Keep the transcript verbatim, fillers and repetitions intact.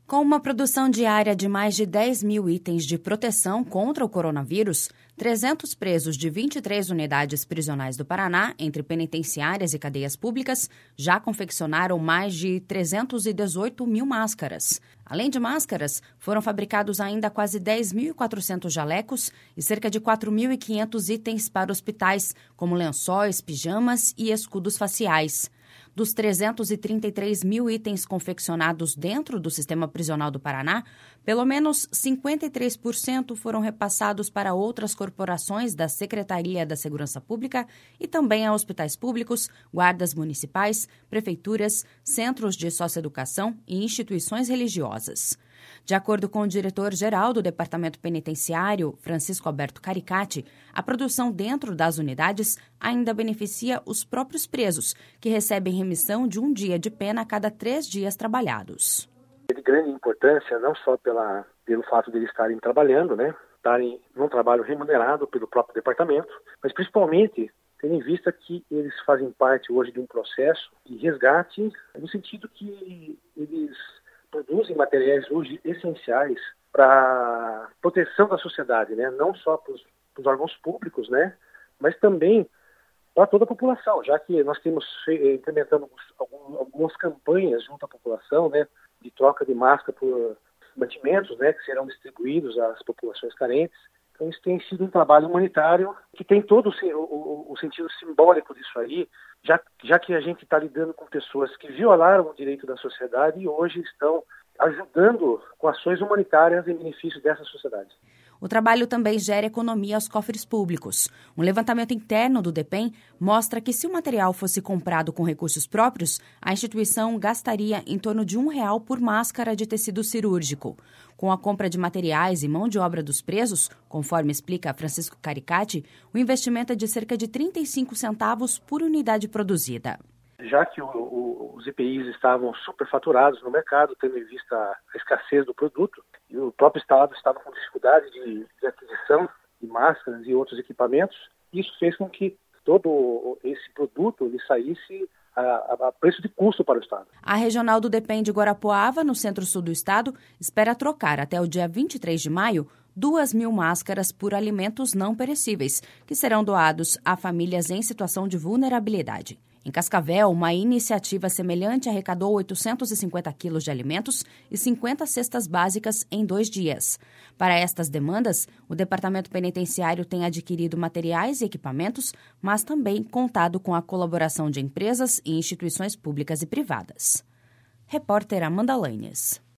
Com uma produção diária de mais de dez mil itens de proteção contra o coronavírus, trezentos presos de vinte e três unidades prisionais do Paraná, entre penitenciárias e cadeias públicas, já confeccionaram mais de trezentos e dezoito mil máscaras. Além de máscaras, foram fabricados ainda quase dez mil e quatrocentos jalecos e cerca de quatro mil e quinhentos itens para hospitais, como lençóis, pijamas e escudos faciais. Dos trezentos e trinta e três mil itens confeccionados dentro do sistema prisional do Paraná, pelo menos cinquenta e três por cento foram repassados para outras corporações da Secretaria da Segurança Pública e também a hospitais públicos, guardas municipais, prefeituras, centros de socioeducação e instituições religiosas. De acordo com o diretor-geral do Departamento Penitenciário, Francisco Alberto Caricati, a produção dentro das unidades ainda beneficia os próprios presos, que recebem remissão de um dia de pena a cada três dias trabalhados. É de grande importância, não só pela, pelo fato de eles estarem trabalhando, né, estarem num trabalho remunerado pelo próprio departamento, mas principalmente tendo em vista que eles fazem parte hoje de um processo de resgate, no sentido que eles produzem materiais hoje essenciais para a proteção da sociedade, né? Não só para os órgãos públicos, né? Mas também para toda a população, já que nós temos implementando algumas, algumas campanhas junto à população, né? De troca de máscara por mantimentos, né? Que serão distribuídos às populações carentes. Então isso tem sido um trabalho humanitário que tem todo o, o, o sentido simbólico disso aí, já, já que a gente está lidando com pessoas que violaram o direito da sociedade e hoje estão ajudando com ações humanitárias em benefício dessa sociedade. O trabalho também gera economia aos cofres públicos. Um levantamento interno do DEPEN mostra que se o material fosse comprado com recursos próprios, a instituição gastaria em torno de um real por máscara de tecido cirúrgico. Com a compra de materiais e mão de obra dos presos, conforme explica Francisco Caricati, o investimento é de cerca de trinta e cinco centavos por unidade produzida. Já que o, o, os E P Is estavam superfaturados no mercado, tendo em vista a escassez do produto, e o próprio Estado estava com dificuldade de, de aquisição de máscaras e outros equipamentos, isso fez com que todo esse produto ele saísse a, a preço de custo para o Estado. A regional do DEPEN de Guarapuava, no centro-sul do estado, espera trocar até o dia vinte e três de maio duas mil máscaras por alimentos não perecíveis, que serão doados a famílias em situação de vulnerabilidade. Em Cascavel, uma iniciativa semelhante arrecadou oitocentos e cinquenta quilos de alimentos e cinquenta cestas básicas em dois dias. Para estas demandas, o Departamento Penitenciário tem adquirido materiais e equipamentos, mas também contado com a colaboração de empresas e instituições públicas e privadas. Repórter Amanda Lanes.